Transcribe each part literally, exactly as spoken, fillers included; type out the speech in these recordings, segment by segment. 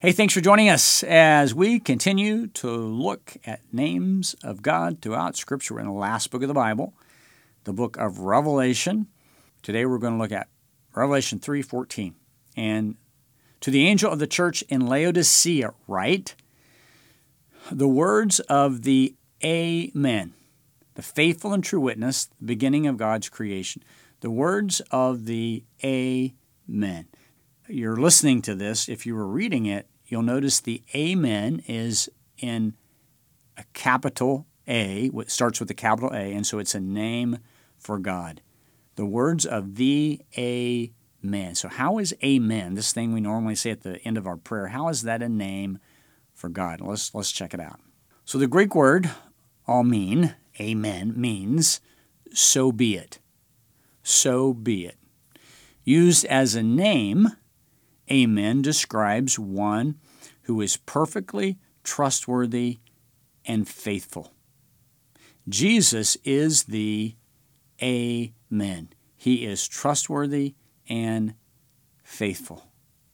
Hey, thanks for joining us as we continue to look at names of God throughout Scripture. We're in the last book of the Bible, the book of Revelation. Today we're going to look at Revelation three fourteen. And to the angel of the church in Laodicea write, the words of the Amen, the faithful and true witness, the beginning of God's creation. The words of the Amen. You're listening to this. If you were reading it, you'll notice the Amen is in a capital A, it starts with a capital A, and so it's a name for God. The words of the Amen. So how is Amen, this thing we normally say at the end of our prayer, how is that a name for God? Let's, let's check it out. So the Greek word, amen, amen, means so be it. So be it. Used as a name, Amen describes one who is perfectly trustworthy and faithful. Jesus is the Amen. He is trustworthy and faithful.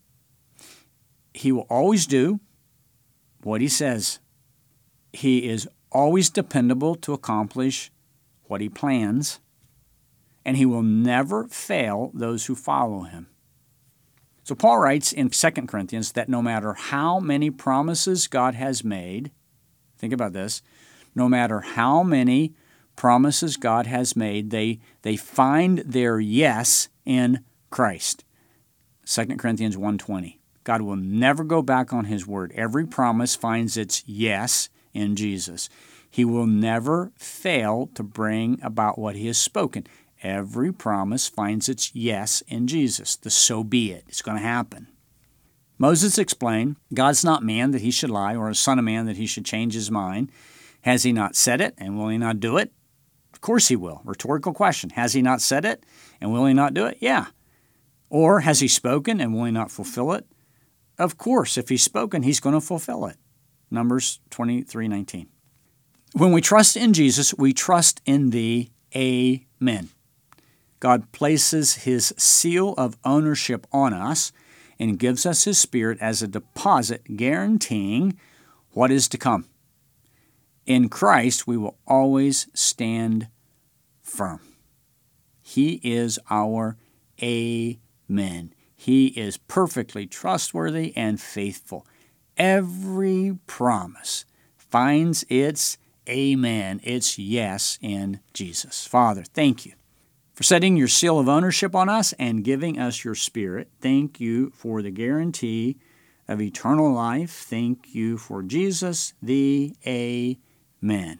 He will always do what he says. He is always dependable to accomplish what he plans, and he will never fail those who follow him. So Paul writes in Second Corinthians that no matter how many promises God has made, think about this, no matter how many promises God has made, they, they find their yes in Christ. Second Corinthians one twenty. God will never go back on his word. Every promise finds its yes in Jesus. He will never fail to bring about what he has spoken. Every promise finds its yes in Jesus. The so be it. It's going to happen. Moses explained, God's not man that he should lie, or a son of man that he should change his mind. Has he not said it, and will he not do it? Of course he will. Rhetorical question. Has he not said it, and will he not do it? Yeah. Or has he spoken, and will he not fulfill it? Of course, if he's spoken, he's going to fulfill it. Numbers twenty-three nineteen. When we trust in Jesus, we trust in the Amen. God places his seal of ownership on us and gives us his Spirit as a deposit guaranteeing what is to come. In Christ, we will always stand firm. He is our Amen. He is perfectly trustworthy and faithful. Every promise finds its Amen, its yes in Jesus. Father, thank you for setting your seal of ownership on us and giving us your Spirit. Thank you for the guarantee of eternal life. Thank you for Jesus, the Amen.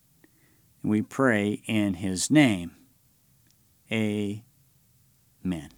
We pray in his name. Amen.